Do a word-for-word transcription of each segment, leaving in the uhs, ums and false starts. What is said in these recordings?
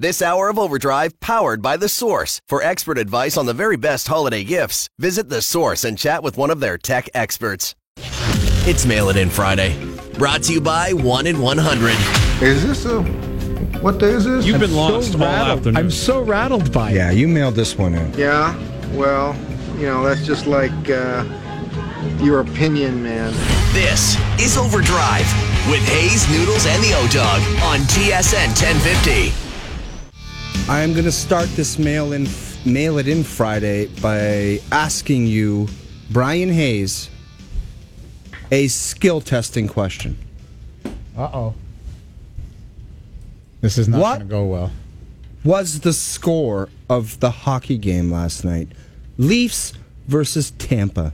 This hour of Overdrive powered by The Source. For expert advice on the very best holiday gifts, visit The Source and chat with one of their tech experts. It's Mail It In Friday, brought to you by one in one hundred. Is this a... What day is this? You've I'm been lost so all rattled. afternoon. I'm so rattled by it. Yeah, you mailed this one in. Yeah, well, you know, that's just like uh, your opinion, man. This is Overdrive with Hayes, Noodles, and the O-Dog on T S N ten fifty. I'm going to start this mail in, mail it in Friday by asking you, Brian Hayes, a skill testing question. Uh-oh. This is not What? going to go well. Was the score of the hockey game last night? Leafs versus Tampa.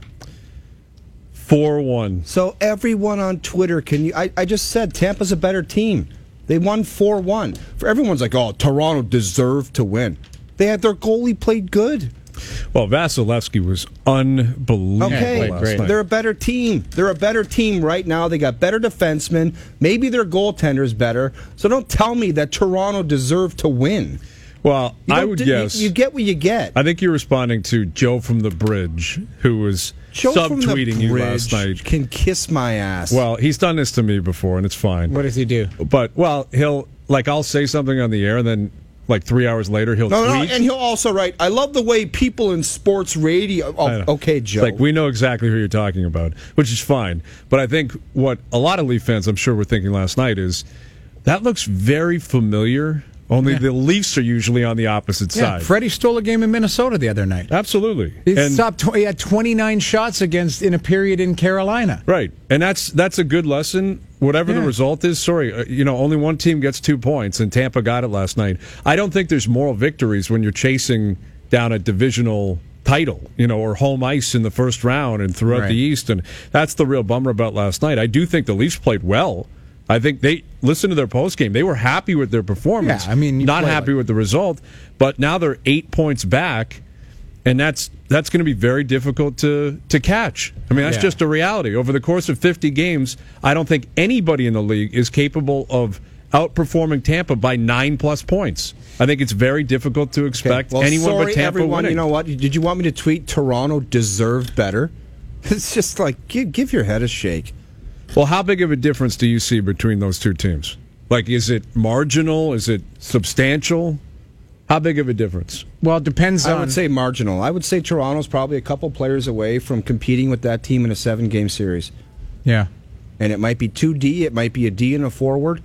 four one. So everyone on Twitter, can you? I, I just said Tampa's a better team. They won four one. For everyone's like, oh, Toronto deserved to win. They had their goalie played good. Well, Vasilevsky was unbelievable Okay, last night. they're a better team. They're a better team right now. They got better defensemen. Maybe their goaltender's better. So don't tell me that Toronto deserved to win. Well, You I don't- would you- guess. You get what you get. I think you're responding to Joe from the Bridge, who was Joe from the subtweeting you last Bridge night. can kiss my ass. Well, he's done this to me before, and it's fine. What does he do? But, well, he'll, like, I'll say something on the air, and then, like, three hours later, he'll no, no, no, tweet. and he'll also write, I love the way people in sports radio... I Oh, know. okay, Joe. It's like, we know exactly who you're talking about, which is fine. But I think what a lot of Leaf fans, I'm sure, were thinking last night is, that looks very familiar, only Yeah. the Leafs are usually on the opposite Yeah, side. Freddie stole a game in Minnesota the other night. Absolutely. He, And- stopped tw- he had twenty-nine shots against in a period in Carolina. Right, and that's that's a good lesson. Whatever the Yeah. result is, sorry, uh, you know, only one team gets two points, and Tampa got it last night. I don't think there's moral victories when you're chasing down a divisional title, you know, or home ice in the first round and throughout Right. the East, and that's the real bummer about last night. I do think the Leafs played well. I think they listen to their postgame. They were happy with their performance. Yeah, I mean, you not play happy like- with the result, but now they're eight points back. And that's that's going to be very difficult to, to catch. I mean, that's Yeah. just a reality. Over the course of fifty games, I don't think anybody in the league is capable of outperforming Tampa by nine plus points. I think it's very difficult to expect Well, anyone sorry, but Tampa everyone. winning. You know what? Did you want me to tweet Toronto deserved better? It's just like, give, give your head a shake. Well, how big of a difference do you see between those two teams? Like, is it marginal? Is it substantial? How big of a difference? Well, it depends I on. would say marginal. I would say Toronto's probably a couple players away from competing with that team in a seven-game series. Yeah. And it might be two D, it might be a D and a forward.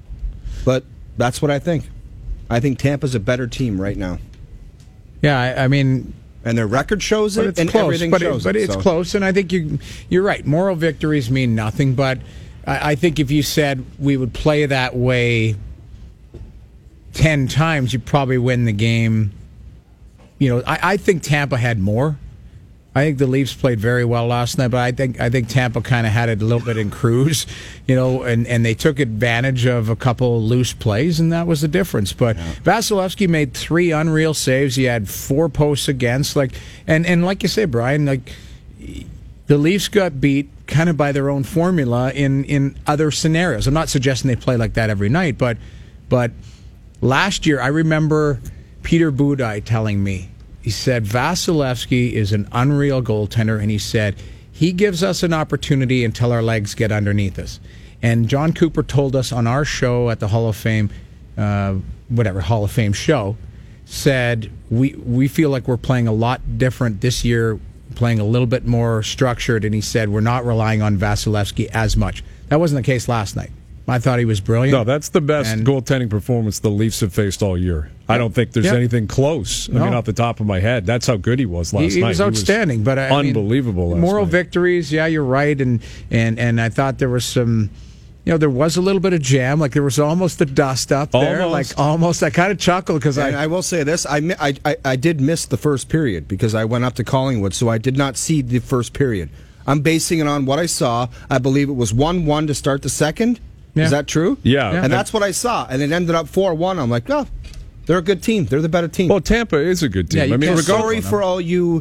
But that's what I think. I think Tampa's a better team right now. Yeah, I, I mean, And their record shows but it, it's and close. everything But, shows it, but it. it's so. close, and I think you you're right. Moral victories mean nothing, but I, I think if you said we would play that way ten times, you'd probably win the game. You know, I, I think Tampa had more. I think the Leafs played very well last night, but I think I think Tampa kind of had it a little bit in cruise, you know, and, and they took advantage of a couple loose plays, and that was the difference. But yeah. Vasilevsky made three unreal saves. He had four posts against, like, and, and like you say, Brian, like the Leafs got beat kind of by their own formula in, in other scenarios. I'm not suggesting they play like that every night, but but last year I remember Peter Budaj telling me. He said, Vasilevsky is an unreal goaltender, and he said, he gives us an opportunity until our legs get underneath us. And John Cooper told us on our show at the Hall of Fame, uh, whatever, Hall of Fame show, said, we, we feel like we're playing a lot different this year, playing a little bit more structured, and he said, we're not relying on Vasilevsky as much. That wasn't the case last night. I thought he was brilliant. No, that's the best and, goaltending performance the Leafs have faced all year. I don't think there's yeah. anything close. I no. mean, off the top of my head, that's how good he was last he, he night. Was outstanding, he was but I unbelievable. Mean, last moral night. victories, yeah, you're right, and and and I thought there was some. You know, there was a little bit of jam. Like, there was almost the dust up there. Almost. Like, almost. I kind of chuckled because I... I will say this. I, mi- I, I, I did miss the first period because I went up to Collingwood, so I did not see the first period. I'm basing it on what I saw. I believe it was one one to start the second. Yeah. Is that true? Yeah. yeah. And that's what I saw. And it ended up four one. I'm like, oh, they're a good team. They're the better team. Well, Tampa is a good team. Yeah, you I mean, can't- regardless- Sorry for all you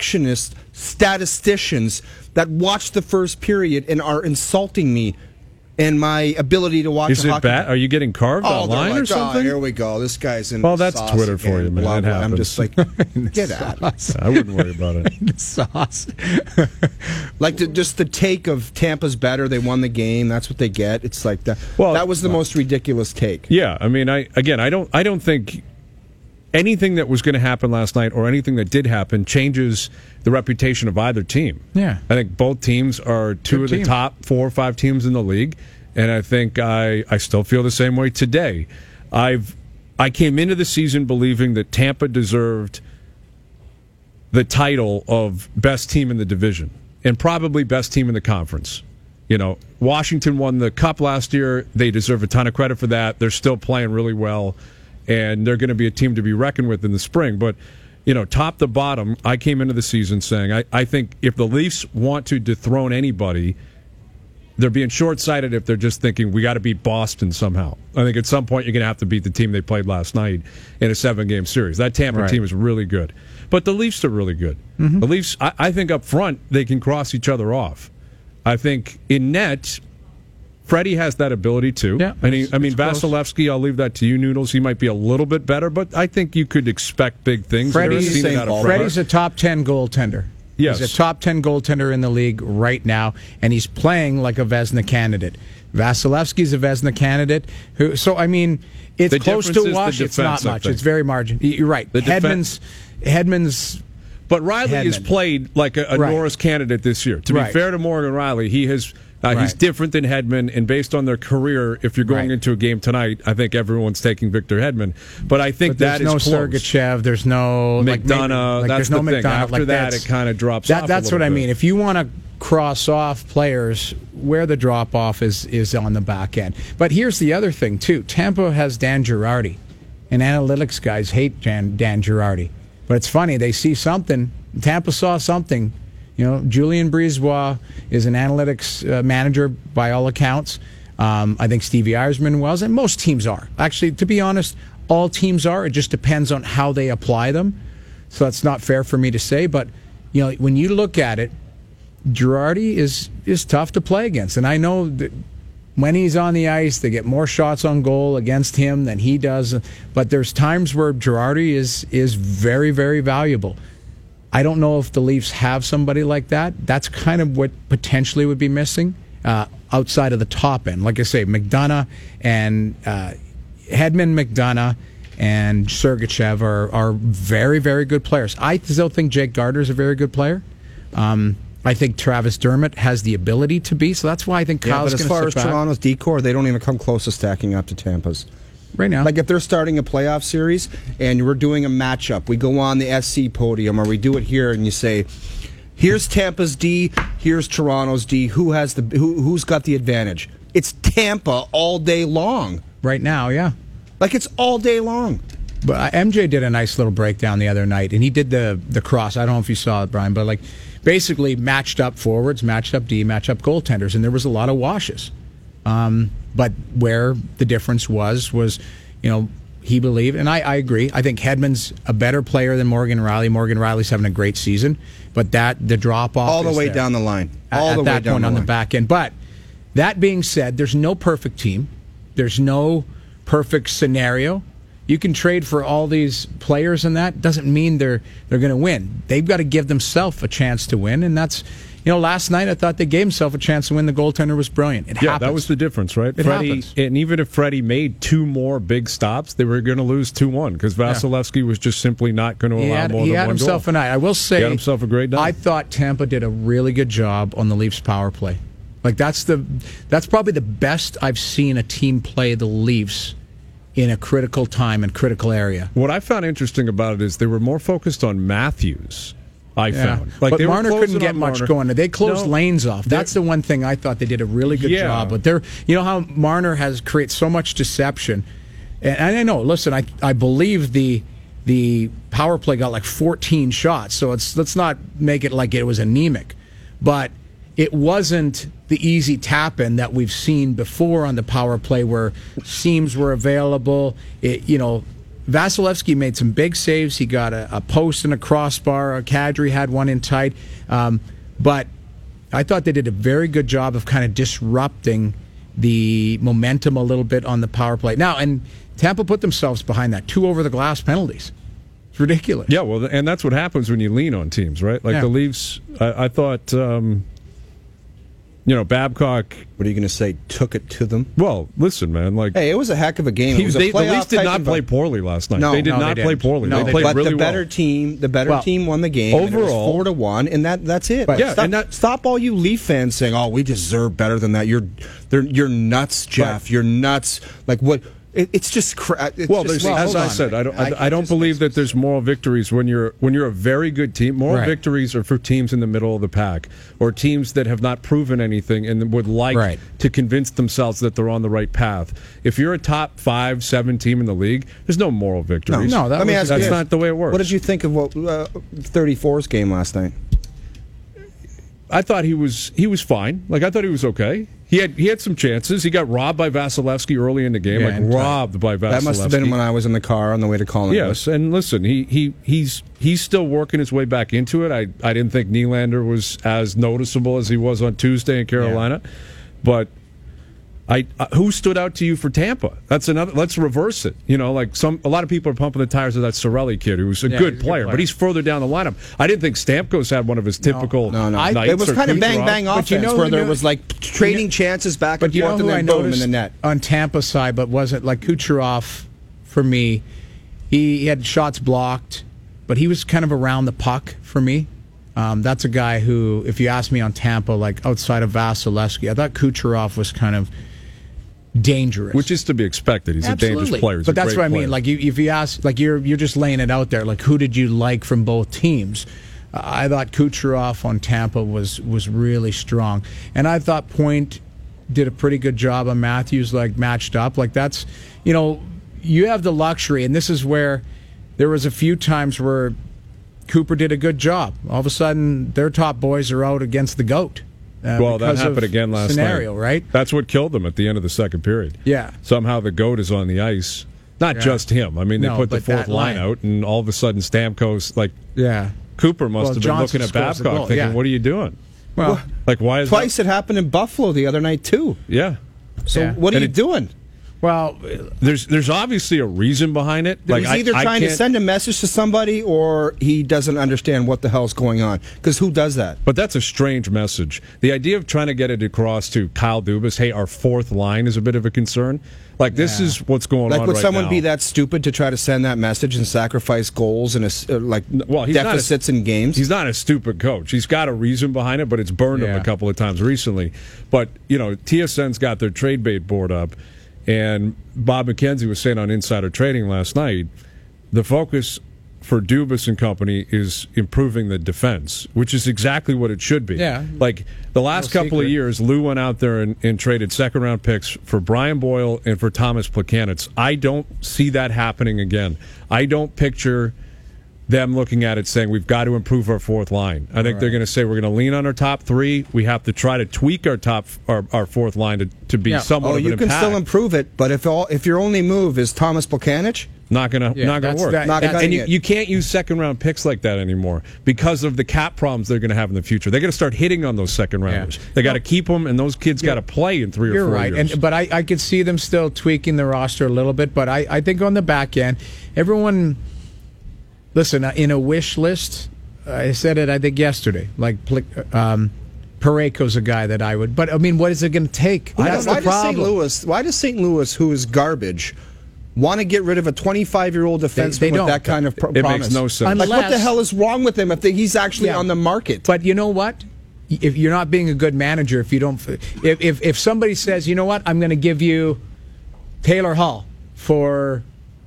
perfectionist statisticians that watched the first period and are insulting me and my ability to watch Is a it hockey bad? Are you getting carved Oh, they're online like, or something? Oh, here we go. This guy's in. Well, the that's sauce Twitter for again, you, man. blah, It blah. I'm happens. just like, get out of it. I wouldn't worry about it. Sauce. Like the, just the take of Tampa's better. They won the game. That's what they get. It's like that. Well, that was the most ridiculous take. Yeah, I mean, I again, I don't, I don't think anything that was going to happen last night or anything that did happen changes the reputation of either team. Yeah. I think both teams are two Good of the team. top four or five teams in the league, and I think I, I still feel the same way today. I've I came into the season believing that Tampa deserved the title of best team in the division and probably best team in the conference. You know, Washington won the Cup last year. They deserve a ton of credit for that. They're still playing really well, and they're going to be a team to be reckoned with in the spring. But, you know, top to bottom, I came into the season saying I, I think if the Leafs want to dethrone anybody, they're being short-sighted if they're just thinking we got to beat Boston somehow. I think at some point you're going to have to beat the team they played last night in a seven-game series. That Tampa Right. team is really good. But the Leafs are really good. Mm-hmm. The Leafs, I, I think up front, they can cross each other off. I think in net, Freddie has that ability too. Yeah, I mean, it's- I mean it's close. Vasilevsky, I'll leave that to you, Noodles. He might be a little bit better, but I think you could expect big things. there. I've Freddie's, seen it out of Freddie. Freddie's a top ten goaltender. Yes. He's a top ten goaltender in the league right now, and he's playing like a Vezina candidate. Vasilevsky's a Vezina candidate. Who? So, I mean, it's The close difference to is wash. the It's not defense, I much. think. It's very margin. You're right. The Hedman's, Hedman's But Riley has Hedman. played like a, a Right. Norris candidate this year. To be Right. fair to Morgan Riley, he has uh, he's Right. different than Hedman, and based on their career, if you're going Right. into a game tonight, I think everyone's taking Victor Hedman. But I think But there's that no is close. Sergachev. There's no like, maybe- McDonough, like, that's there's no the thing. McDonough. After like, that, that's- it kinda drops that, off a That's what little I bit. mean. If you want to cross off players, where the drop off is is on the back end. But here's the other thing too. Tampa has Dan Girardi, and analytics guys hate Dan, Dan Girardi. But it's funny, they see something. Tampa saw something. You know, Julian Brisebois is an analytics uh, manager by all accounts. Um, I think Stevie Eiersman was, and most teams are. Actually, to be honest, all teams are. It just depends on how they apply them. So that's not fair for me to say. But, you know, when you look at it, Girardi is, is tough to play against. And I know that when he's on the ice, they get more shots on goal against him than he does. But there's times where Girardi is is very, very valuable. I don't know if the Leafs have somebody like that. That's kind of what potentially would be missing uh, outside of the top end. Like I say, McDonough and uh, Hedman, McDonough, and Sergachev are, are very, very good players. I still think Jake Gardner is a very good player. Um, I think Travis Dermott has the ability to be, so that's why I think Yeah, Kyle's but as going far to as sit back. Toronto's decor, they don't even come close to stacking up to Tampa's. Right now. Like if they're starting a playoff series and we're doing a matchup, we go on the S C podium or we do it here and you say, here's Tampa's D, here's Toronto's D. Who has the who, who's got the advantage? It's Tampa all day long. Right now, yeah. Like it's all day long. But uh, M J did a nice little breakdown the other night, and he did the the cross. I don't know if you saw it, Brian, but like basically matched up forwards, matched up D, matched up goaltenders, and there was a lot of washes. Um, but where the difference was was, you know, he believed, and I, I agree. I think Hedman's a better player than Morgan Riley. Morgan Riley's having a great season, but that the drop off All the is way there. down the line. At- All at the way that down point the on line. the back end. But that being said, there's no perfect team. There's no perfect scenario. You can trade for all these players, and that doesn't mean they're they're going to win. They've got to give themselves a chance to win, and that's, you know, last night I thought they gave himself a chance to win. The goaltender was brilliant. It Yeah, happens. that was the difference, right? It Freddie, happens. and even if Freddie made two more big stops, they were going to lose two one because Vasilevsky was just simply not going to He allow had, more he than had one himself goal. a night. I will say, He had himself a great night. I thought Tampa did a really good job on the Leafs power play. Like that's the that's probably the best I've seen a team play the Leafs in a critical time and critical area. What I found interesting about it is they were more focused on Matthews. I Yeah. found, like but they were Marner closing couldn't get on much Marner. going. They closed No, lanes off. they're- That's the one thing I thought they did a really good Yeah. job. But they're, you know how Marner has created so much deception, and, and I know. Listen, I I believe the the power play got like fourteen shots. So it's let's not make it like it was anemic, but it wasn't the easy tap in that we've seen before on the power play where seams were available. It, you know. Vasilevsky made some big saves. He got a, a post and a crossbar. Kadri had one in tight. Um, but I thought they did a very good job of kind of disrupting the momentum a little bit on the power play. Now, and Tampa put themselves behind that. Two over-the-glass penalties. It's ridiculous. Yeah, well, and that's what happens when you lean on teams, right? Like Yeah. the Leafs, I, I thought, um, you know, Babcock. What are you going to say? Took it to them? Well, listen, man. Like, Hey, it was a heck of a game. It he, was a they, the playoff Leafs did type not of play a- poorly last night. No. they did No, not they play didn't. poorly. No, they they played But really the better well. team, the better Well, team won the game. and it was overall- four to one, and that that's it. But- yeah, stop, and that- stop all you Leaf fans saying, "Oh, we deserve better than that." You're, they're, you're nuts, Jeff. But- you're nuts. Like what? It, it's just. Cra- it's Well, just, there's, as hold I on. said, I don't. I, I I don't just- believe that there's moral victories when you're when you're a very good team. Moral Right. victories are for teams in the middle of the pack or teams that have not proven anything and would like Right. to convince themselves that they're on the right path. If you're a top five, seven team in the league, there's no moral victories. No, that Let me was- ask that's you not the way it works. What did you think of what uh, thirty-four's game last night? I thought he was he was fine. Like I thought he was okay. He had he had some chances. He got robbed by Vasilevsky early in the game. Yeah, like and- robbed by Vasilevsky. That must have been when I was in the car on the way to Collingwood. Yes, and listen, he, he he's he's still working his way back into it. I, I didn't think Nylander was as noticeable as he was on Tuesday in Carolina, but I uh, who stood out to you for Tampa? That's another. Let's reverse it. You know, like some a lot of people are pumping the tires of that Sorelli kid, who's a Yeah, good he's a good player, player. but he's further down the lineup. I didn't think Stamkos had one of his typical No, no. nights. It was or kind of Kucherov. bang bang But offense you know where who there knew- was like trading chances back But and you know forth who and I then boom in noticed the net. on Tampa's side, but wasn't like Kucherov for me. He, he had shots blocked, but he was kind of around the puck for me. Um, that's a guy who, if you ask me on Tampa, like outside of Vasilevsky, I thought Kucherov was kind of dangerous. Which is to be expected. He's a dangerous player. He's but a that's great what I player. mean. Like you, if you ask, like you're you're just laying it out there. Like who did you like from both teams? Uh, I thought Kucherov on Tampa was was really strong, and I thought Point did a pretty good job on Matthews. Like matched up. Like that's you know you have the luxury, and this is where there was a few times where Cooper did a good job. All of a sudden, their top boys are out against the GOAT. Uh, well, that because of happened again last scenario, night. right? That's what killed them at the end of the second period. Yeah. Somehow the GOAT is on the ice. Not Yeah. just him. I mean, they No, put the but fourth that line line. out, and all of a sudden Stamkos, like Yeah. Cooper must Well, have been Johnson looking at scores the Babcock goal, thinking, yeah. what are you doing? Well, Like, why is Twice it happened in Buffalo the other night too. that? Yeah. So Yeah. what are And you it- doing? well, There's there's obviously a reason behind it. Like He's I- either I trying to can't- send a message to somebody or he doesn't understand what the hell's going on. Because who does that? But that's a strange message. The idea of trying to get it across to Kyle Dubas, hey, our fourth line is a bit of a concern. Like, this Yeah. is what's going Like, on would right someone now. be that stupid to try to send that message and sacrifice goals and uh, like Well, he's not a- deficits in games? He's not a stupid coach. He's got a reason behind it, but it's burned him Yeah. a couple of times recently. But, you know, T S N's got their trade bait board up, and Bob McKenzie was saying on Insider Trading last night, the focus for Dubas and company is improving the defense, which is exactly what it should be. Yeah. Like, the last No couple of secret. years, Lou went out there and, and traded second-round picks for Brian Boyle and for Thomas Plekanec. I don't see that happening again. I don't picture them looking at it saying we've got to improve our fourth line. I think they're going to say we're going to lean on our top three. We have to try to tweak our top our, our fourth line to, to be Yeah. somewhat Oh, of an you can impact. still improve it, but if all if your only move is Thomas Plekanec, Not gonna Yeah, not gonna that's- work. that- Not and cutting and you, it. you can't use second round picks like that anymore because of the cap problems they're going to have in the future. They're going to start hitting on those second rounders. They got to keep them, and those kids got to play in three or You're four right, years. and but I, I could see them still tweaking the roster a little bit. But I, I think on the back end, everyone, listen, uh, in a wish list, I said it I think yesterday. Like um, Parayko's a guy that I would, but I mean, what is it going to take? why, That's why the does Saint problem. Louis? Why does Saint Louis, who is garbage, want to get rid of a twenty-five-year-old defenseman they with don't. that kind of pr- it promise? makes no sense. Like, what the Unless- hell is wrong with him if they, he's actually Yeah. on the market? But you know what? If you're not being a good manager, if you don't, if if, if somebody says, you know what, I'm going to give you Taylor Hall for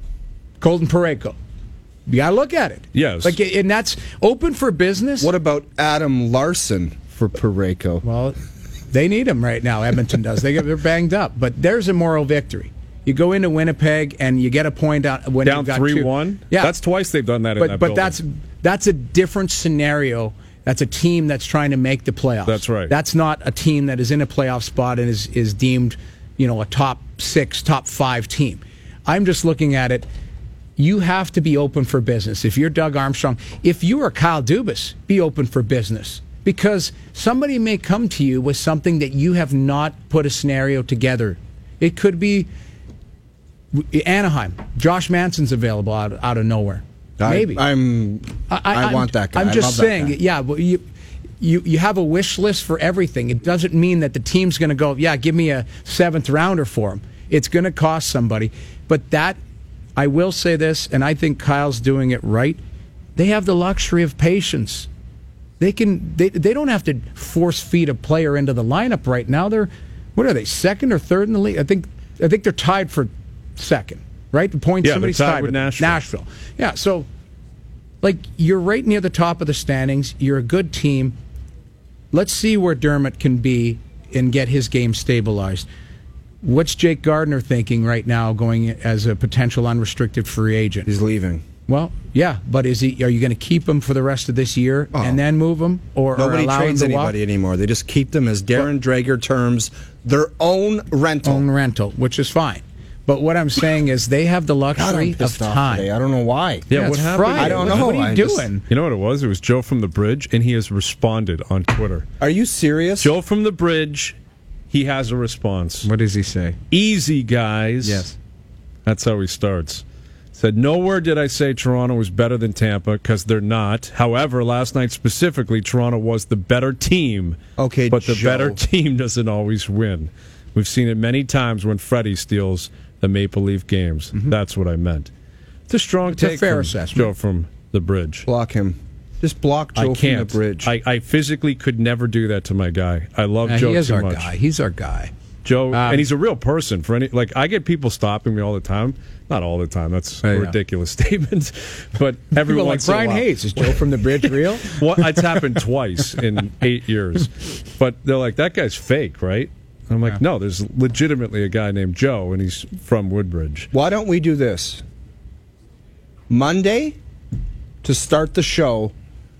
Colton Parayko, you got to look at it. Yes. like and that's open for business. What about Adam Larson for Parayko? Well, they need him right now. Edmonton does. They get, they're banged up, but there's a moral victory. You go into Winnipeg and you get a point out when Down you've got three two. one. Yeah, That's twice they've done that in but that but building. that's that's a different scenario. That's a team that's trying to make the playoffs. That's right. That's not a team that is in a playoff spot and is is deemed, you know, a top six, top five team. I'm just looking at it. You have to be open for business. If you're Doug Armstrong, if you are Kyle Dubas, be open for business because somebody may come to you with something that you have not put a scenario together. It could be Anaheim. Josh Manson's available out, out of nowhere. Maybe. I, I'm. I, I I'm, want that guy. I'm I just love that saying. guy. Yeah, but you. You, you have a wish list for everything. It doesn't mean that the team's going to go, yeah, give me a seventh rounder for him. It's going to cost somebody. But that, I will say this, and I think Kyle's doing it right. They have the luxury of patience. They can. They they don't have to force feed a player into the lineup right now. They're, what are they, second or third in the league? I think I think they're tied for second, right? The point Yeah, somebody's they're tied tied with Nashville. Nashville. Yeah, so like you're right near the top of the standings. You're a good team. Let's see where Dermott can be and get his game stabilized. What's Jake Gardiner thinking right now going as a potential unrestricted free agent? He's leaving. Well, yeah, but is he? Are you going to keep him for the rest of this year Oh. and then move him, or, or Nobody allow trades him to walk? anybody anymore. They just keep them as Darren Drager terms, their own rental. Own rental, which is fine. But what I'm saying is they have the God, luxury I'm of pissed off time. today. I don't know why. Yeah, Yeah, what it's happened? Friday. I don't What- know. What are you I just- doing? You know what it was? It was Joe from the Bridge, and he has responded on Twitter. Are you serious? Joe from the Bridge, he has a response. What does he say? Easy, guys. Yes. That's how he starts. Said, nowhere did I say Toronto was better than Tampa, because they're not. However, last night specifically, Toronto was the better team. Okay, But the Joe. better team doesn't always win. We've seen it many times when Freddie steals the Maple Leaf games. Mm-hmm. That's what I meant. It's a strong It's a take fair from assessment. Joe from the Bridge. Block him. Just block Joe I can't. from the bridge. I, I physically could never do that to my guy. I love Uh, Joe he is too our much. guy. He's our guy. Joe, Um, and he's a real person. For any, like, I get people stopping me all the time. Not all the time. That's Oh, a yeah. ridiculous statement. But every People like once in a Brian while, Hayes. Is Joe from the Bridge real? Well, it's happened twice in eight years. But they're like, that guy's fake, right? I'm like, no, there's legitimately a guy named Joe, and he's from Woodbridge. Why don't we do this? Monday, to start the show,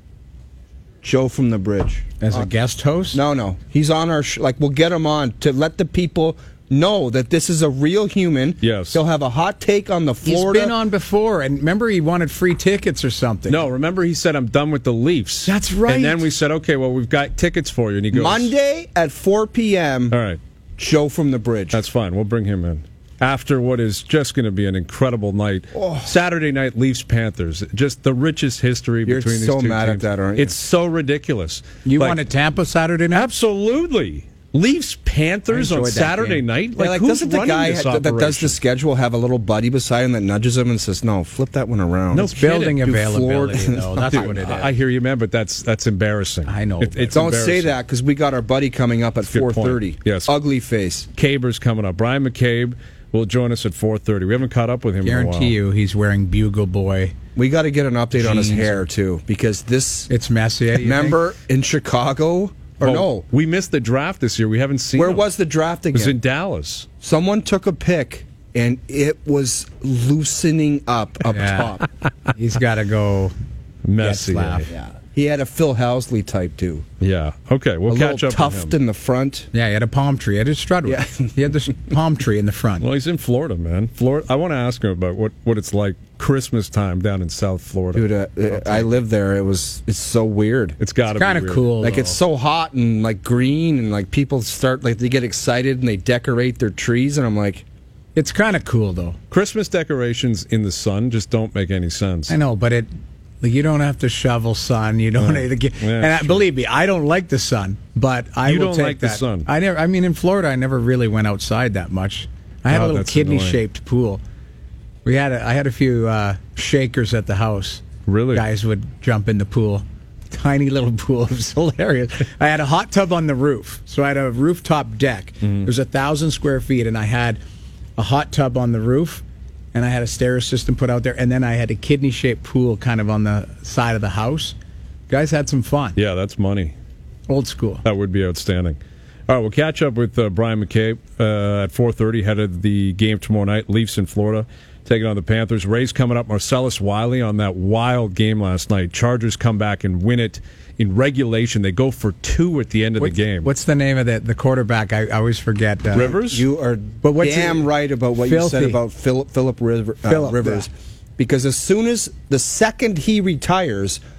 Joe from the Bridge. As a guest host? No, no. He's on our sh- like we'll get him on to let the people know that this is a real human. Yes. He'll have a hot take on the He's Florida. been on before, and remember he wanted free tickets or something. No, remember he said, I'm done with the Leafs. That's right. And then we said, okay, well, we've got tickets for you. And he goes, Monday at four p.m. All right, Joe from the Bridge. that's fine. We'll bring him in. After what is just going to be an incredible night. Oh. Saturday night, Leafs Panthers. Just the richest history You're between so these two mad at teams. that, aren't you? It's so ridiculous. You Like, wanted Tampa Saturday night? Absolutely. Leafs Panthers I on enjoyed that Saturday game. night? Yeah, Like, like who's doesn't the running guy this ha- that does operation? the schedule have a little buddy beside him that nudges him and says, "No, flip that one around"? No It's building kidding. Do availability, Florida- though. That's Dude, what it is. I hear you, man, but that's that's embarrassing. I know, It- but- it's Don't say embarrassing. that because we got our buddy coming up at Good four point. thirty. Yes. Ugly face. Caber's coming up. Brian McCabe will join us at four thirty. We haven't caught up with him in a while. Guarantee you he's wearing Bugle Boy. We got to get an update on his Jeans. hair too because this. It's messy. you think? Remember in Chicago or Oh, no? we missed the draft this year. We haven't seen Where him. was the draft It was again? in Dallas. Someone took a pic and it was loosening up up Yeah. top. He's got to go. Messy. Getzlaff. eh? Yeah, he had a Phil Housley type too. Yeah. Okay, we'll a catch little up tuft with him. in the front. Yeah, he had a palm tree. He had a strut. Yeah. He had this palm tree in the front. Well, he's in Florida, man. Florida. I want to ask him about what, what it's like Christmas time down in South Florida. Dude, uh, I lived there. It was. It's so weird. It's got to It's be kind of weird. cool. Like though. it's so hot and like green and like people start like they get excited and they decorate their trees and I'm like, It's kind of cool though. Christmas decorations in the sun just don't make any sense. I know, but it. Like, you don't have to shovel sun. You don't. Yeah. Have to get, Yeah, and I, true. believe me, I don't like the sun. But I You will don't take like the that. sun. I never. I mean, in Florida, I never really went outside that much. I had Oh, a little that's kidney-shaped pool. We had. A, I had a few uh, shakers at the house. Really? Guys would jump in the pool. Tiny little pool. It was hilarious. I had a hot tub on the roof, so I had a rooftop deck. Mm-hmm. It was a thousand square feet, and I had a hot tub on the roof. And I had a stair system put out there, and then I had a kidney-shaped pool kind of on the side of the house. Guys had some fun. Yeah, that's money. Old school. That would be outstanding. All right, we'll catch up with uh, Brian McCabe uh, at four thirty, head of the game tomorrow night. Leafs in Florida, taking on the Panthers. Rays coming up. Marcellus Wiley on that wild game last night. Chargers come back and win it in regulation. They go for two at the end of What- the game. What's the name of the, the quarterback? I, I always forget. Uh, Rivers? you are But what's damn it- right about what you said Filthy. about Philip Philip River, uh, Phillip, Rivers, yeah. because as soon as the second he retires,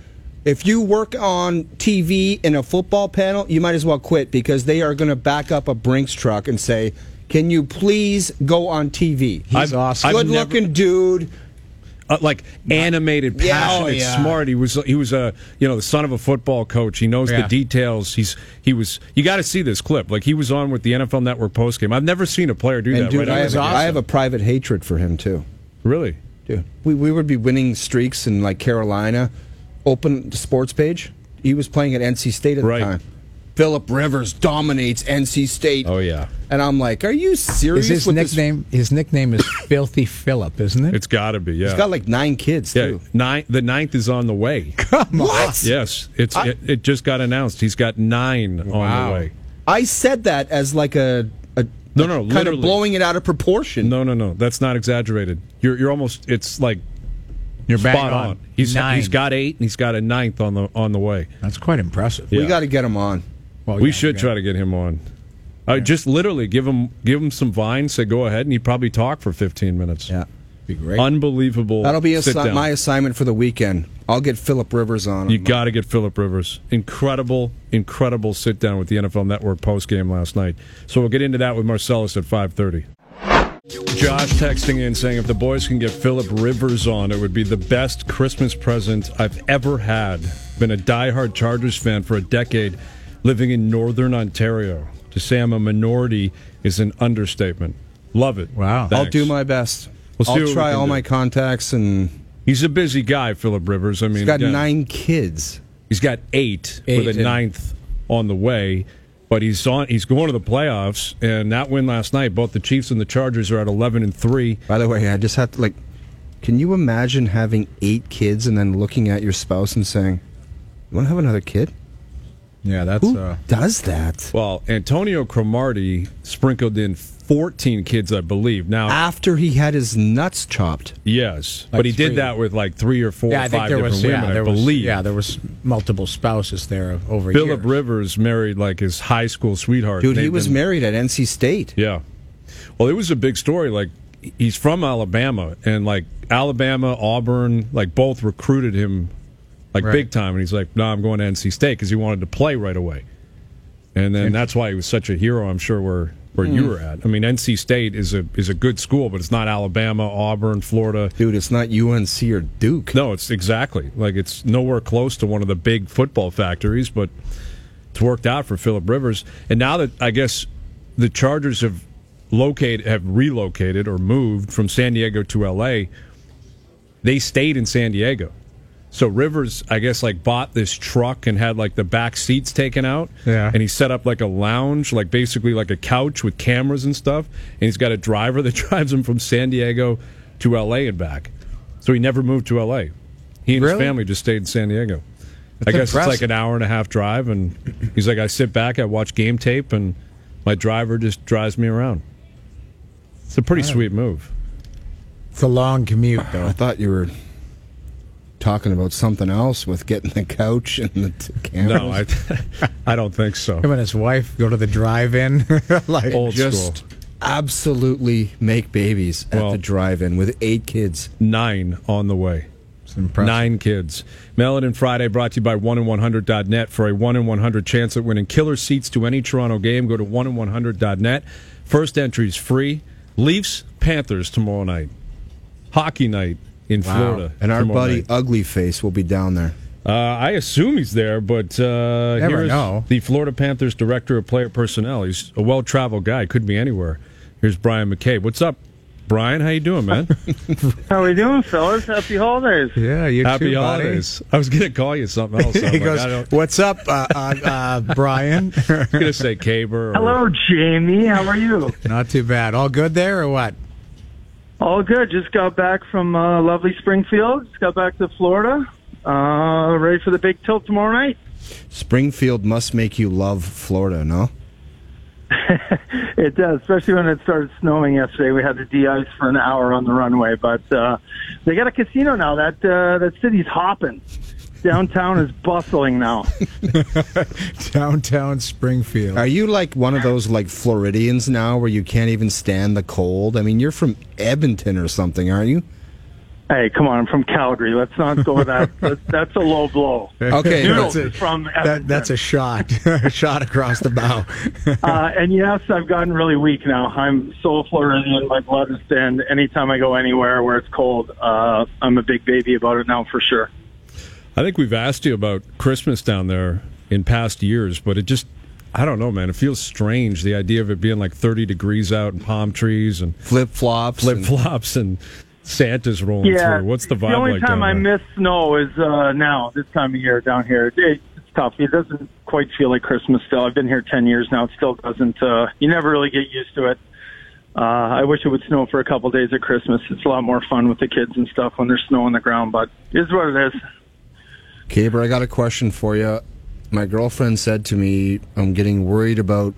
If you work on T V in a football panel, you might as well quit because they are going to back up a Brinks truck and say, "Can you please go on T V?" He's I've- awesome. I've Good-looking never- dude. Uh, like animated, Yeah, passionate, oh, yeah. smart. He was he was a you know the son of a football coach. He knows Yeah. the details. He's he was. You got to see this clip. Like he was on with the N F L Network postgame. I've never seen a player do And that. dude, right I out of have, the I gate. have a private hatred for him too. Really. Dude, we we would be winning streaks in like Carolina. Open the sports page. He was playing at N C State at Right. the time. Philip Rivers dominates N C State. Oh yeah. And I'm like, are you serious? Is his with this? nickname? His nickname is Filthy Phillip, isn't it? It's got to be. Yeah. He's got like nine kids yeah. too. Nine. The ninth is on the way. Come on. What? Yes. It's I- it, it just got announced. He's got nine on Wow. the way. I said that as like a, a No, no, kind literally. of blowing it out of proportion. No, no, no. That's not exaggerated. You're you're almost. It's like You're bang spot on. on. He's Nine. he's got eight and he's got a ninth on the on the way. That's quite impressive. Yeah. We got to get him on. Well, we yeah, should yeah. try to get him on. Uh, Just literally give him give him some vines. Say go ahead, and he'd probably talk for fifteen minutes. Yeah, Be great. Unbelievable. that'll be sit assi- down. my assignment for the weekend. I'll get Philip Rivers on. You got to get Philip Rivers. Incredible, incredible sit down with the N F L Network post game last night. So we'll get into that with Marcellus at five thirty. Josh texting in saying if the boys can get Philip Rivers on, it would be the best Christmas present I've ever had. Been a diehard Chargers fan for a decade, living in Northern Ontario. To say I'm a minority is an understatement. Love it. Wow. I'll Thanks. do my best. We'll see what I'll we try can all do. my contacts, and He's a busy guy, Philip Rivers. I mean, he's got again, nine kids. He's got eight, Eight, with a and- ninth on the way. But he's on. He's going to the playoffs, and that win last night. Both the Chiefs and the Chargers are at eleven and three. By the way, I just have to like. Can you imagine having eight kids and then looking at your spouse and saying, "You want to have another kid?" Yeah, that's Who uh, does that? Well, Antonio Cromartie sprinkled in fourteen kids, I believe. Now, After he had his nuts chopped. yes, Like but he did three. that with like three or four, yeah. or I think five there different was women, yeah, there I was, believe. yeah, there was multiple spouses there over Philip years. Rivers married like his high school sweetheart. Dude, he They've was been- married at N C State. Yeah. Well, it was a big story. Like, he's from Alabama, and like Alabama, Auburn, like both recruited him like Right. big time. And he's like, no, I'm going to N C State because he wanted to play right away. And then that's why he was such a hero, I'm sure, where where you were at. I mean, N C State is a is a good school, but it's not Alabama, Auburn, Florida. Dude, it's not U N C or Duke. No, it's exactly like it's nowhere close to one of the big football factories, but it's worked out for Philip Rivers. And now that I guess the Chargers have located, have relocated or moved from San Diego to L A, they stayed in San Diego. So Rivers, I guess, like bought this truck and had like the back seats taken out. Yeah. And he set up like a lounge, like basically like a couch with cameras and stuff. And he's got a driver that drives him from San Diego to L A and back. So he never moved to L A. He and his Really? family just stayed in San Diego. That's I guess it's impressive. like an hour and a half drive. And he's like, I sit back, I watch game tape, and my driver just drives me around. It's a pretty sweet move. It's a long commute, I though. thought you were talking about something else with getting the couch and the t- cameras. No, I, I don't think so. Him and his wife go to the drive-in. like, Old just school. absolutely make babies at Well- the drive-in with eight kids. Nine on the way. it's impressive. Nine kids. Melon Friday brought to you by one in one hundred dot net for a one in one hundred chance at winning killer seats to any Toronto game. Go to one in one hundred dot net. First entry is free. Leafs, Panthers tomorrow night. Hockey night in Wow. Florida. And our tomorrow buddy night. Ugly Face will be down there. Uh, I assume he's there, but uh, Never here's know. the Florida Panthers director of player personnel. He's a well-traveled guy. Could be anywhere. Here's Brian McCabe. What's up, Brian? How you doing, man? How we doing, fellas? Happy holidays. Yeah, you Happy too, holidays. I was going to call you something else. I'm Buddy. He like, goes, I don't, "What's up, uh, uh, uh, Brian?" I'm going to say Caber. Or, Hello, Jamie. How are you? Not too bad. All good there, or what? All good. Just got back from uh, lovely Springfield. Just got back to Florida. Uh, ready for the big tilt tomorrow night? Springfield must make you love Florida, no? It does, especially when it started snowing yesterday. We had to de-ice for an hour on the runway, but uh, they got a casino now. That uh, that city's hopping. Downtown is bustling now. Downtown Springfield. Are you like one of those like Floridians now where you can't even stand the cold? I mean, you're from Edmonton or something, aren't you? Hey, come on! I'm from Calgary. Let's not go with that. That's, that's a low blow. Okay, Noodles that's a, from that, that's a shot, a shot across the bow. uh, and yes, I've gotten really weak now. I'm so Floridian. My blood is thin. Anytime I go anywhere where it's cold, uh, I'm a big baby about it now for sure. I think we've asked you about Christmas down there in past years, but it just, I don't know, man. It feels strange, the idea of it being like thirty degrees out and palm trees and flip-flops. Flip-flops and, and Santa's rolling yeah, through. What's the vibe the only like time I down there? miss snow is uh, now, this time of year down here. It, it's tough. It doesn't quite feel like Christmas still. I've been here ten years now. It still doesn't. Uh, you never really get used to it. Uh, I wish it would snow for a couple days at Christmas. It's a lot more fun with the kids and stuff when there's snow on the ground, but it is what it is. Caber, I got a question for you. My girlfriend said to me, I'm getting worried about,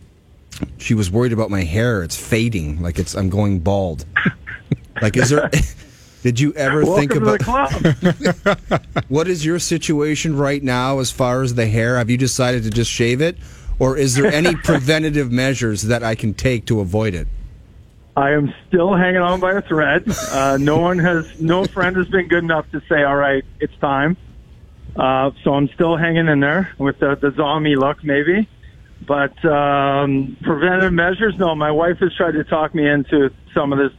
she was worried about my hair. It's fading, like it's I'm going bald. Like, is there, did you ever Welcome think about, to the club. What is your situation right now as far as the hair? Have you decided to just shave it? Or is there any preventative measures that I can take to avoid it? I am still hanging on by a thread. Uh, no one has, no friend has been good enough to say, all right, it's time. Uh, so I'm still hanging in there with the, the zombie look, maybe. But um, preventive measures, no. My wife has tried to talk me into some of this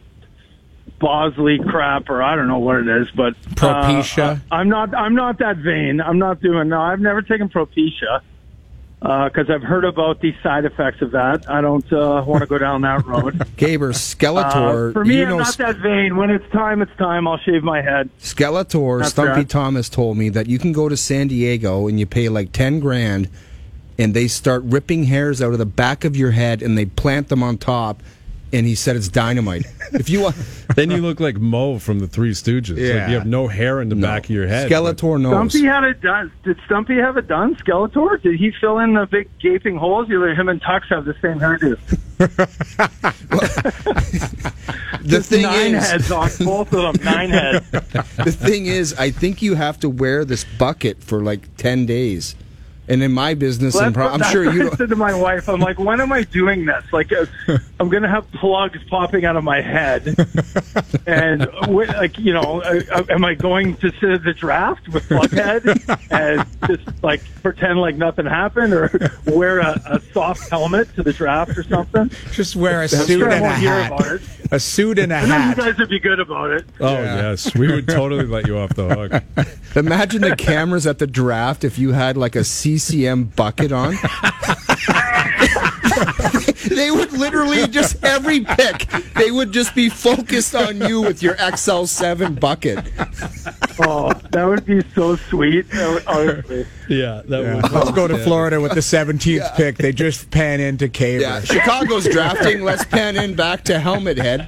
Bosley crap, or I don't know what it is. But Propecia. Uh, I'm not. I'm not that vain. I'm not doing. No, I've never taken Propecia because uh, I've heard about the side effects of that. I don't uh, want to go down that road. Caber, Skeletor. Uh, for me, you I'm know, not that vain. When it's time, it's time. I'll shave my head. Skeletor, That's Stumpy right. Thomas told me that you can go to San Diego and you pay like ten grand, and they start ripping hairs out of the back of your head and they plant them on top. And he said it's dynamite. If you want, Then you look like Mo from the Three Stooges. Yeah. Like you have no hair in the No. back of your head. Skeletor knows. Stumpy had it done. Did Stumpy have it done? Skeletor? Did he fill in the big gaping holes? Either him and Tux have the same hairdo. The Just thing nine is, heads on both of them. Nine heads. the thing is, I think you have to wear this bucket for like ten days. And in my business, Well, and pro- that's I'm what- sure that's you what I don't. said to my wife, I'm like, when am I doing this? Like, uh, I'm going to have plugs popping out of my head. And, wh- like, you know, uh, am I going to sit at the draft with plug head and just, like, pretend like nothing happened or wear a, a soft helmet to the draft or something? Just wear a I'm suit sure I and a won't hear hat. about it. A suit and a I know you hat. guys would be good about it. Oh, Yeah. yes. We would totally let you off the hook. Imagine the cameras at the draft if you had like a C C M bucket on. They would literally just every pick, they would just be focused on you with your X L seven bucket. Oh, that would be so sweet. That would- honestly. Yeah, that Yeah. would. Let's go to Florida with the seventeenth pick. They just pan into Caber. Yeah, Chicago's drafting. Let's pan in back to Helmet Head.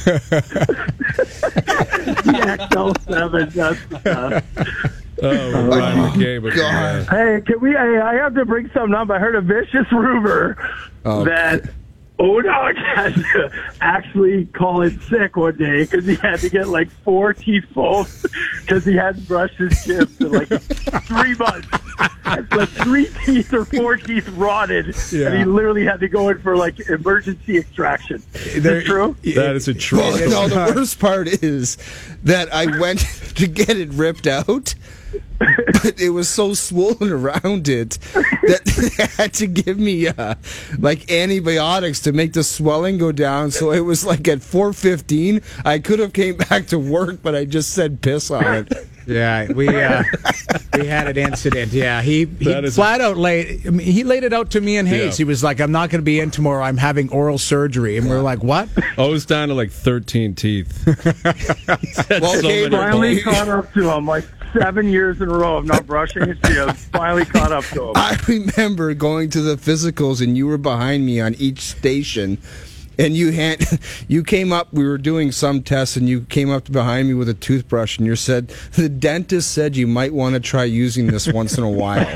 The X L seven, that's the best. Oh, Ryan McKay, but God. Hey, can we? I, I have to bring something up. I heard a vicious rumor Oh. that O-Dog had to actually call in sick one day because he had to get like four teeth pulled because he hadn't brushed his chips in like three months. Like three teeth or four teeth rotted, Yeah. and he literally had to go in for like emergency extraction. Is There- that true? that is a true Well, story. no, the worst part is that I went to get it ripped out, but it was so swollen around it that they had to give me uh, like antibiotics to make the swelling go down. So it was like at four fifteen, I could have came back to work, but I just said piss on it. Yeah, we uh, we had an incident. Yeah, he, he That is- flat out laid. I mean, he laid it out to me and Hayes. Yeah. He was like, "I'm not going to be in tomorrow. I'm having oral surgery." And we're like, "What?" I was down to like thirteen teeth. Well, So Gabe, many Finally bones. caught up to him. Like seven years in a row of not brushing his teeth. Finally caught up to him. I remember going to the physicals and you were behind me on each station. And you hand, you came up. We were doing some tests, and you came up behind me with a toothbrush, and you said the dentist said you might want to try using this once in a while.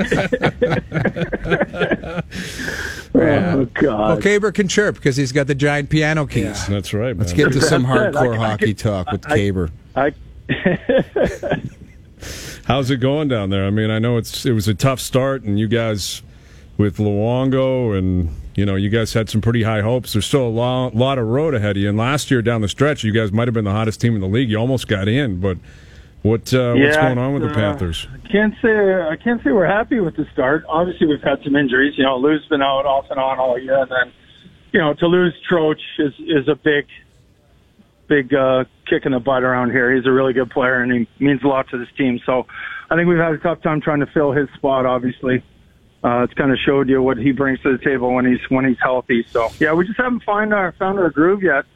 Oh God. Well, Caber can chirp because he's got the giant piano keys. Yeah. That's right, man. Let's get to some That's it. hardcore I- I hockey could- talk with I- Caber. I How's it going down there? I mean, I know it's it was a tough start, and you guys with Luongo, and you know you guys had some pretty high hopes. There's still a lot, lot of road ahead of you. And last year down the stretch, you guys might have been the hottest team in the league. You almost got in, but what uh, yeah, what's going on with uh, the Panthers? I can't say I can't say we're happy with the start. Obviously, we've had some injuries. You know, Lou's been out off and on all year, and then you know to lose Troach is is a big. big uh, kick in the butt around here. He's a really good player, and he means a lot to this team. So I think we've had a tough time trying to fill his spot, obviously. Uh, it's kind of showed you what he brings to the table when he's when he's healthy. So, yeah, we just haven't find our, found our groove yet.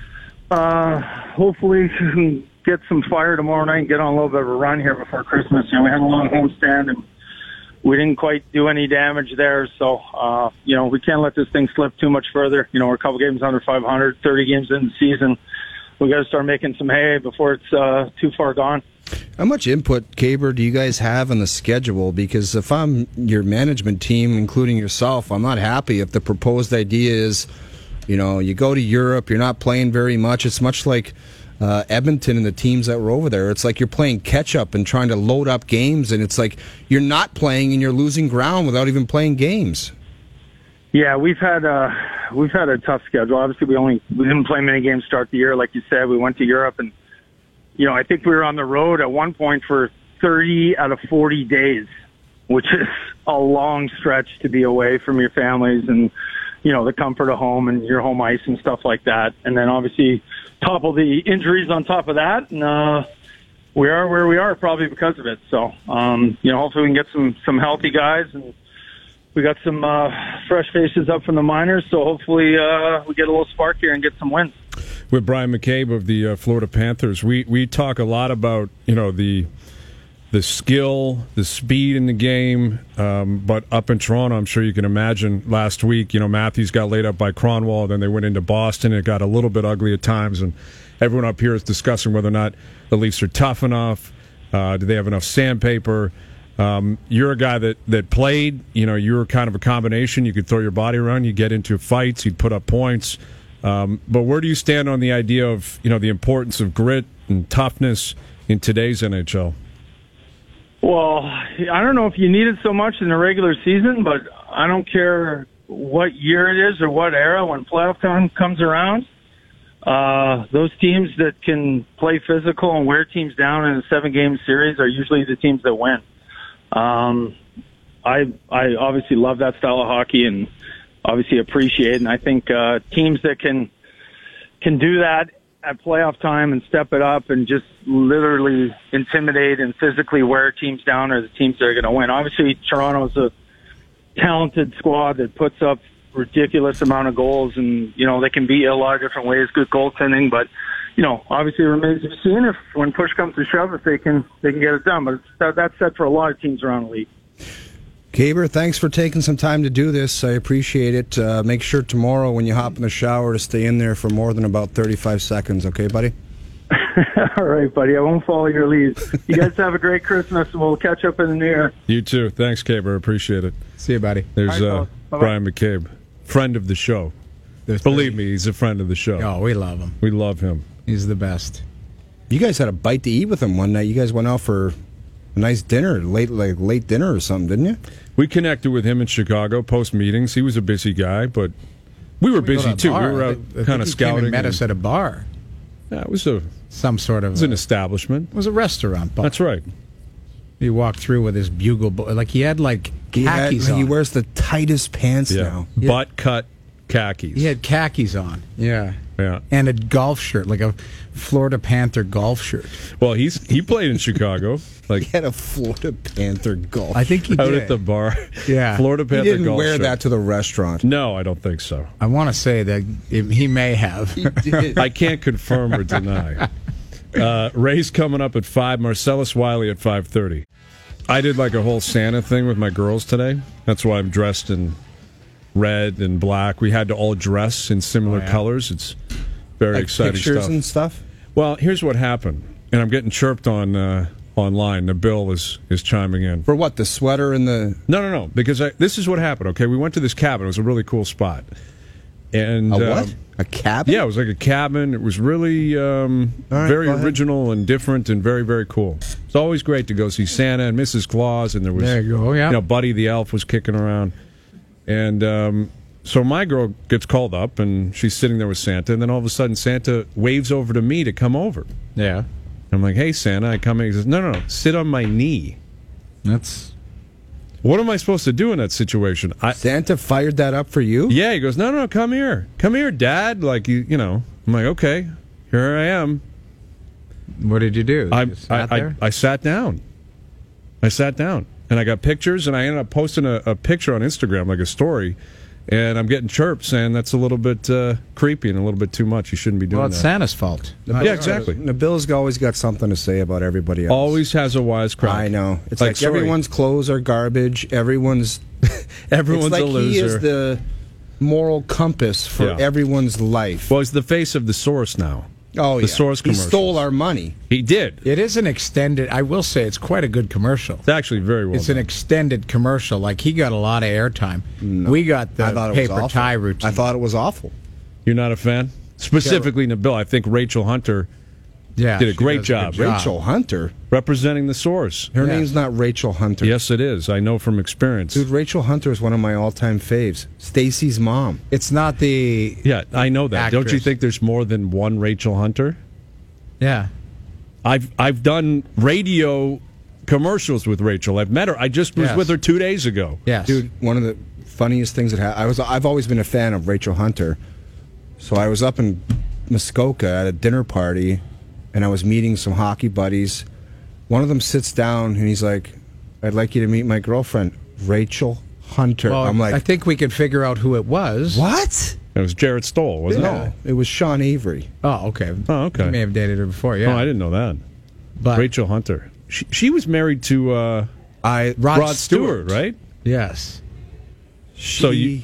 Uh, hopefully we can get some fire tomorrow night and get on a little bit of a run here before Christmas. You know, we had a long homestand, and we didn't quite do any damage there. So, uh, you know, we can't let this thing slip too much further. You know, we're a couple games under five hundred, thirty games in the season. We got to start making some hay before it's uh, too far gone. How much input, Caber, do you guys have in the schedule? Because if I'm your management team, including yourself, I'm not happy if the proposed idea is, you know, you go to Europe, you're not playing very much. It's much like uh, Edmonton and the teams that were over there. It's like you're playing catch-up and trying to load up games, and it's like you're not playing and you're losing ground without even playing games. Yeah, we've had uh, we've had a tough schedule. Obviously, we only we didn't play many games to start the year, like you said. We went to Europe, and you know, I think we were on the road at one point for thirty out of forty days, which is a long stretch to be away from your families and you know the comfort of home and your home ice and stuff like that. And then obviously, topple the injuries on top of that, and uh, we are where we are probably because of it. So, um, you know, hopefully we can get some some healthy guys and. We got some uh, fresh faces up from the minors, so hopefully uh, we get a little spark here and get some wins. With Bryan McCabe of the uh, Florida Panthers, we, we talk a lot about you know the the skill, the speed in the game, um, but up in Toronto, I'm sure you can imagine last week, you know Matthews got laid up by Cronwall, then they went into Boston. It got a little bit ugly at times, and everyone up here is discussing whether or not the Leafs are tough enough. Uh, do they have enough sandpaper? Um, you're a guy that, that played, you know, you were kind of a combination. You could throw your body around, you get into fights, you'd put up points. Um, but where do you stand on the idea of, you know, the importance of grit and toughness in today's N H L? Well, I don't know if you need it so much in the regular season, but I don't care what year it is or what era when playoff time comes around. Uh, those teams that can play physical and wear teams down in a seven-game series are usually the teams that win. Um, I I obviously love that style of hockey and obviously appreciate it. And I think uh, teams that can can do that at playoff time and step it up and just literally intimidate and physically wear teams down are the teams that are going to win. Obviously, Toronto's a talented squad that puts up ridiculous amount of goals, and you know they can beat a lot of different ways. Good goaltending, but. You know, obviously it remains to be seen if when push comes to shove, if they can they can get it done. But it's, that, that's set for a lot of teams around the league. Caber, thanks for taking some time to do this. I appreciate it. Uh, make sure tomorrow when you hop in the shower to stay in there for more than about thirty-five seconds, okay, buddy? All right, buddy. I won't follow your lead. You guys have a great Christmas, and we'll catch up in the new year. You too. Thanks, Caber. Appreciate it. See you, buddy. There's All right, uh, Bryan McCabe, friend of the show. There's Believe me, he's a friend of the show. Oh, we love him. We love him. He's the best. You guys had a bite to eat with him one night. You guys went out for a nice dinner, late like late dinner or something, didn't you? We connected with him in Chicago post meetings. He was a busy guy, but we were We go to busy a too. bar. We were I out think- I think kind of he scouting. Came and met and- us at a bar. Yeah, it was a it Some sort of. was an a- establishment. it was a restaurant bar. That's right. He walked through with his bugle, bo- like he had like He, had- khakis he on. wears the tightest pants Yeah, now. butt cut khakis. He had khakis on. Yeah. Yeah. And a golf shirt, like a Florida Panther golf shirt. Well, he's he played in Chicago, like He had a Florida Panther golf. I think he out did. at the bar. Yeah. Florida he Panther didn't golf wear shirt. that to the restaurant. No, I don't think so. I want to say that it, he may have. He did. I can't confirm or deny. Uh, Ray's coming up at five. Marcellus Wiley at five thirty. I did like a whole Santa thing with my girls today. That's why I'm dressed in red and black. We had to all dress in similar Oh, yeah. colors. It's very Like exciting pictures stuff. and stuff. Well, here's what happened, and I'm getting chirped on uh, online. The Bill is is chiming in. For what? The sweater and the No, no, no. Because I, this is what happened. Okay, we went to this cabin. It was a really cool spot. And a uh, what? A cabin? Yeah, it was like a cabin. It was really um, All right, very go ahead. original and different and very, very cool. It's always great to go see Santa and Missus Claus, and there was There you go, yeah. you know, Buddy the Elf was kicking around. And um, so my girl gets called up, and she's sitting there with Santa, and then all of a sudden Santa waves over to me to come over. Yeah. I'm like, hey, Santa. I come in. He says, no, no, no, sit on my knee. That's... What am I supposed to do in that situation? I, Santa fired that up for you? yeah, he goes, no, no, come here. Come here, Dad. Like, you, you know. I'm like, okay, here I am. What did you do? I, You sat I, I, there? I sat down. I sat down. And I got pictures, and I ended up posting a, a picture on Instagram, like a story. And I'm getting chirps saying that's a little bit uh, creepy and a little bit too much. You shouldn't be doing Well, it's that. Santa's fault. Yeah, exactly. Nabil's always got something to say about everybody else. Always has a wise crack. I know. It's Like, like, sorry. everyone's clothes are garbage. Everyone's Everyone's it's like a loser. he is the moral compass for Yeah. everyone's life. Well, he's the face of the Source now. oh, the yeah. Source He commercials. stole our money. He did. It is an extended... I will say it's quite a good commercial. It's actually very well It's done. an extended commercial. Like, he got a lot of airtime. We got the I thought it was paper awful. tie routine. I thought it was awful. You're not a fan? Specifically, Nabil, I think Rachel Hunter yeah, did a she great does job. good Rachel Hunter. representing the Source. Her Yeah. name's not Rachel Hunter. Yes, it is. I know from experience. Dude, Rachel Hunter is one of my all-time faves. Stacy's mom. It's not the... Yeah, I know that. Don't you Actress. think there's more than one Rachel Hunter? Yeah. I've I've done radio commercials with Rachel. I've met her. I just was Yes. with her two days ago. Yes. Dude, one of the funniest things that happened. I was I've always been a fan of Rachel Hunter. So I was up in Muskoka at a dinner party, and I was meeting some hockey buddies. One of them sits down and he's like, "I'd like you to meet my girlfriend, Rachel Hunter." Well, I'm like, I think we could figure out who it was. "What?" It was Jarrett Stoll, wasn't No, it? it was Sean Avery. Oh, okay. Oh, okay. You may have dated her before, yeah. Oh, I didn't know that. But Rachel Hunter. She, she was married to uh, I Rod, Rod Stewart, right? Yes. She, So you-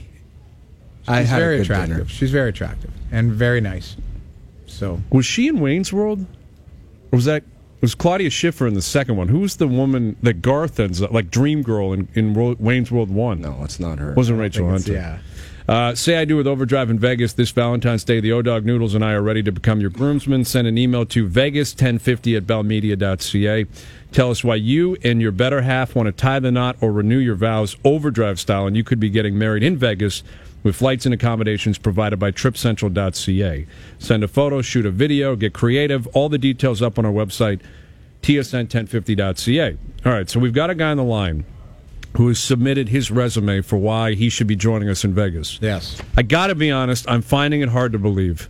I She's had a very good attractive. dinner. She's very attractive and very nice. So Was she in Wayne's World? Or was that was Claudia Schiffer in the second one? Who was the woman that Garth ends up like Dream Girl in, in Ro- Wayne's World one? No, it's not her. Wasn't Rachel I think Hunter. it's- yeah. Uh, say I Do with Overdrive in Vegas this Valentine's Day. The O-Dog Noodles and I are ready to become your groomsmen. Send an email to vegas ten fifty at bell media dot c a. Tell us why you and your better half want to tie the knot or renew your vows Overdrive style, and you could be getting married in Vegas with flights and accommodations provided by trip central dot c a. Send a photo, shoot a video, get creative. All the details up on our website, t s n ten fifty dot c a. All right, so we've got a guy on the line who has submitted his resume for why he should be joining us in Vegas. Yes. I got to be honest, I'm finding it hard to believe.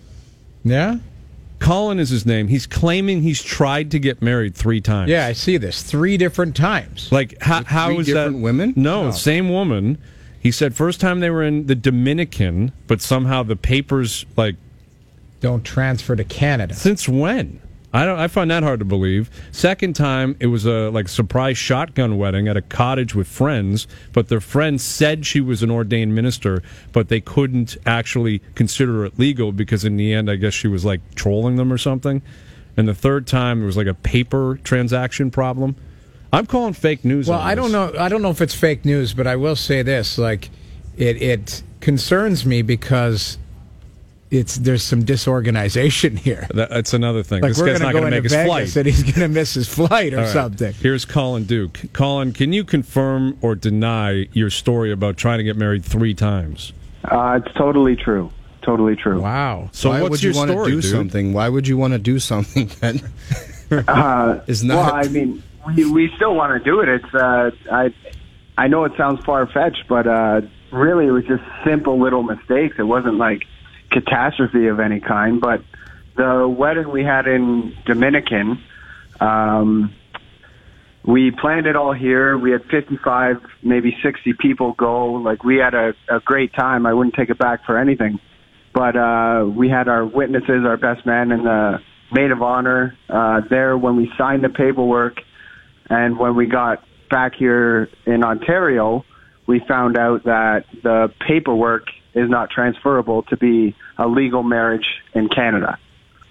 Yeah? Colin is his name. He's claiming he's tried to get married three times. Yeah, I see this. Three different times. Like, how, how three is that? different women? No, No. same woman. He said first time they were in the Dominican, but somehow the papers, like, Don't transfer to Canada. since when? I don't. I find that hard to believe. Second time, it was a like surprise shotgun wedding at a cottage with friends, but their friends said she was an ordained minister, but they couldn't actually consider it legal because in the end, I guess she was like trolling them or something. And the third time, it was like a paper transaction problem. I'm calling fake news. Well, on I this. don't know. I don't know if it's fake news, but I will say this: like, it it concerns me because it's there's some disorganization here. That, that's another thing. Like this we're guy's going not to go going to into make his Vegas flight. and he's going to miss his flight or All right. something. Here's Colin Duke. Colin, can you confirm or deny your story about trying to get married three times? Uh, it's totally true. Totally true. Wow. So Why what's would your you want to story, do dude? something? Why would you want to do something that Uh, is not? well, I mean, we, we still want to do it. It's uh, I I know it sounds far fetched, but uh, really it was just simple little mistakes. It wasn't like catastrophe of any kind. But the wedding we had in Dominican, um, we planned it all here. We had fifty-five, maybe sixty people go. Like we had a, a great time. I wouldn't take it back for anything. But uh, we had our witnesses, our best man, and the maid of honor uh, there when we signed the paperwork. And when we got back here in Ontario, we found out that the paperwork is not transferable to be a legal marriage in Canada.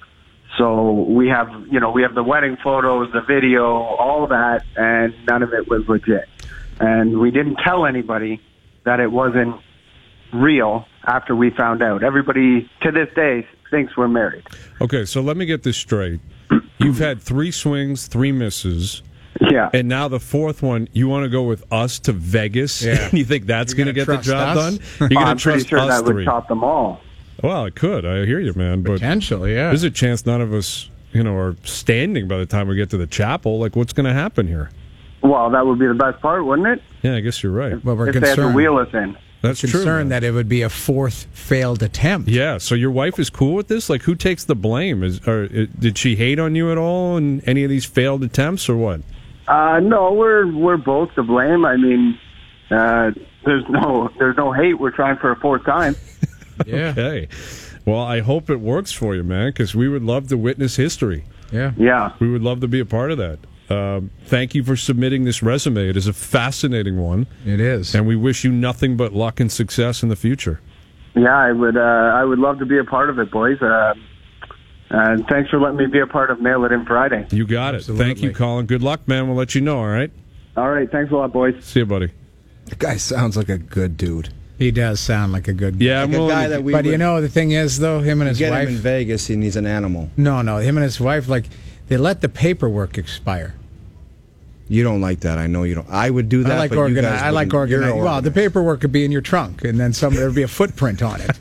So we have, you know, we have the wedding photos, the video, all that, and none of it was legit. And we didn't tell anybody that it wasn't real after we found out. Everybody, to this day, thinks we're married. Okay, so let me get this straight. You've had three swings, three misses. Yeah. And now the fourth one, you want to go with us to Vegas? Yeah. You think that's going to get the trust job us? done? You're going I'm to pretty trust sure us that would three? top them all. Well, it could. I hear you, man. But Potentially, yeah. there's a chance none of us, you know, are standing by the time we get to the chapel. Like, what's going to happen here? Well, that would be the best part, wouldn't it? Yeah, I guess you're right. Well, we're if they had to concerned, wheel us in. That's true. concerned man. that it would be a fourth failed attempt. Yeah. So your wife is cool with this? Like, who takes the blame? Is or uh, did she hate on you at all in any of these failed attempts, or what? Uh, no, we're we're both to blame. I mean, uh, there's no there's no hate. We're trying for a fourth time. Yeah. Okay. Well, I hope it works for you, man, because we would love to witness history. Yeah. Yeah. We would love to be a part of that. Um, thank you for submitting this resume. It is a fascinating one, It is. and we wish you nothing but luck and success in the future. Yeah, I would. Uh, I would love to be a part of it, boys. Uh, and thanks for letting me be a part of Mail It In Friday. You got it. Absolutely. Thank you, Colin. Good luck, man. We'll let you know, all right? All right, thanks a lot, boys. See you, buddy. The guy sounds like a good dude. He does sound like a good guy. Yeah, I'm Like a willing guy to- that we But you would know, the thing is, though, him and his get wife. him in Vegas and he's an animal. No, no, him and his wife, like, they let the paperwork expire. You don't like that. I know you don't. I would do that. I like but you organi- guys I like wouldn't. You're organizing. Well, the organized. paperwork could be in your trunk, and then some there'd be a footprint on it.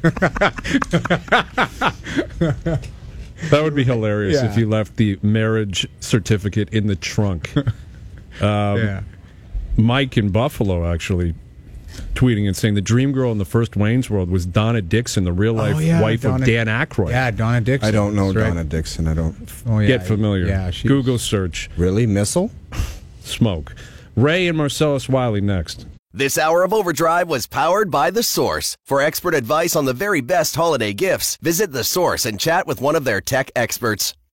That would be hilarious Yeah. if you left the marriage certificate in the trunk. Um, yeah. Mike in Buffalo actually tweeting and saying the dream girl in the first Wayne's World was Donna Dixon, the real life Oh, yeah, wife Donna- of Dan Aykroyd. Yeah, Donna Dixon. I don't know That's right. Donna Dixon. I don't. Oh, yeah. Get familiar. Yeah, she's- Google search Really? Missile? smoke. Ray and Marcellus Wiley next. This hour of Overdrive was powered by The Source. For expert advice on the very best holiday gifts, visit The Source and chat with one of their tech experts.